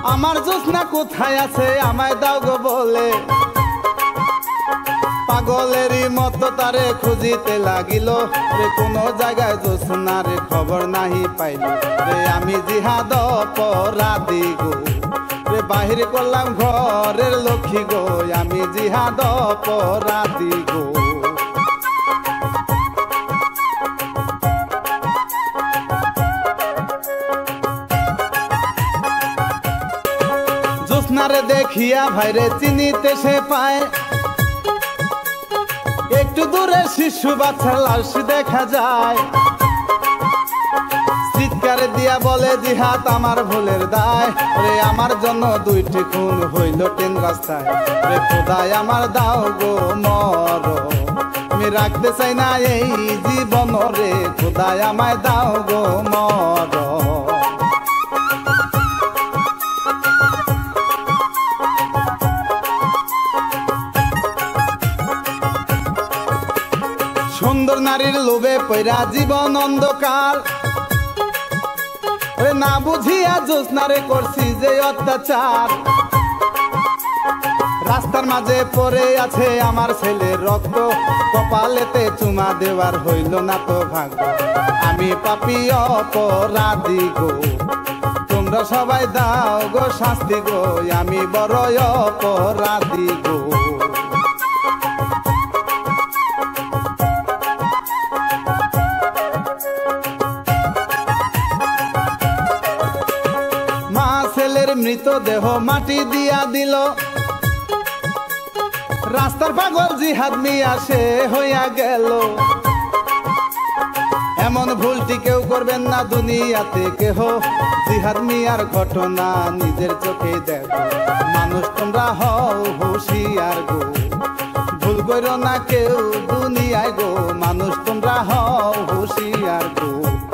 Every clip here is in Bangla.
আমার জোছনা কোথায় আছে আমায় দাও গো বলে, পাগলেরই মতো তারে খুঁজিতে লাগিল রে, কোন জায়গায় জোছনার খবর নাহি পাইল রে। আমি জিহাদ অপরাধী গো রে, বাহির করলাম ঘরের লক্ষ্মী গো, আমি জিহাদ অপরাধী গো। জোছনারে দেখিয়া ভাইরে চিনিতে সে পায়, একটু দূরে শিশু বাচ্চার লাশ দেখা যায়। চিৎকার দিয়া বলে জিহাদ আমার ভুলের দায় রে, আমার জন্য দুইটি খুন হইল ট্রেন রাস্তায় রে। খোদাই আমার দাও গো মর, আমি রাখতে চাই না এই জীবন রে, খোদাই আমায় দাও গো মর। সুন্দর নারীর লোভে পইরা জীবন অন্ধকার, না বুঝিয়া জোছনারে করছি যে অত্যাচার। রাস্তার মাঝে পড়ে আছে আমার ছেলের রক্ত, কপালেতে চুমা দেওয়ার হইল না তো ভাগ্য। আমি পাপী অপরাধী গো, তোমরা সবাই দাও গো শাস্তি গো, আমি বড় অপরাধী গো। ছেলের মৃতদেহ মাটি দিয়া দিল, রাস্তার পাগল জিহাদ মিয়া সে হইয়া গেল। এমন ভুলটি কেউ করবেন না দুনিয়াতে কেহ, জিহাদ মিয়ার ঘটনা নিজের চোখে দেখো। মানুষ তোমরা হও হুঁশিয়ার গো, ভুল করো না কেউ দুনিয়ায় গো, মানুষ তোমরা হও হুঁশিয়ার গো।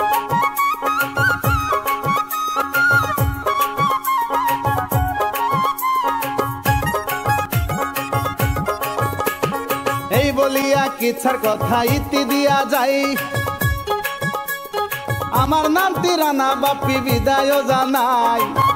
এই বলিয়া কিচ্ছার কথা ইতি দিয়া যাই, আমার নাম তিরানা বাপি বিদায় জানাই।